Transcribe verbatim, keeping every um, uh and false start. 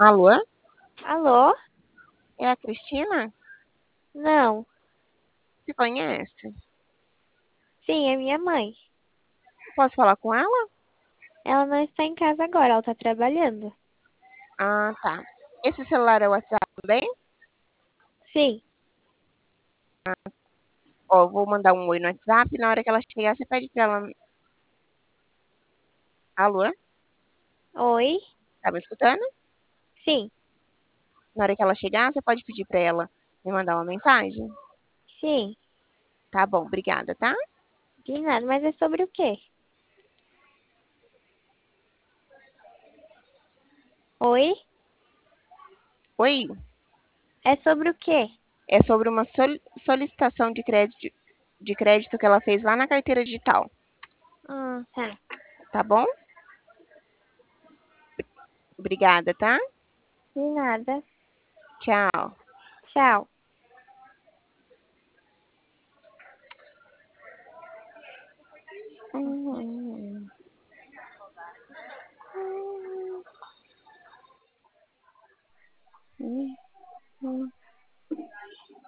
Alô? Alô? É a Cristina? Não. Você conhece? Sim, é minha mãe. Posso falar com ela? Ela não está em casa agora, ela está trabalhando. Ah, tá. Esse celular é o WhatsApp também? Sim. Ó, vou mandar um oi no WhatsApp. Na hora que ela chegar, você pede pra ela. Alô? Oi? Tá me escutando? Sim. Na hora que ela chegar, você pode pedir pra ela me mandar uma mensagem? Sim. Tá bom, obrigada, tá? De nada, mas é sobre o quê? Oi? Oi? É sobre o quê? É sobre uma sol- solicitação de crédito, de crédito que ela fez lá na carteira digital. Ah, tá. Tá bom? Obrigada, tá? De nada. Tchau. Tchau.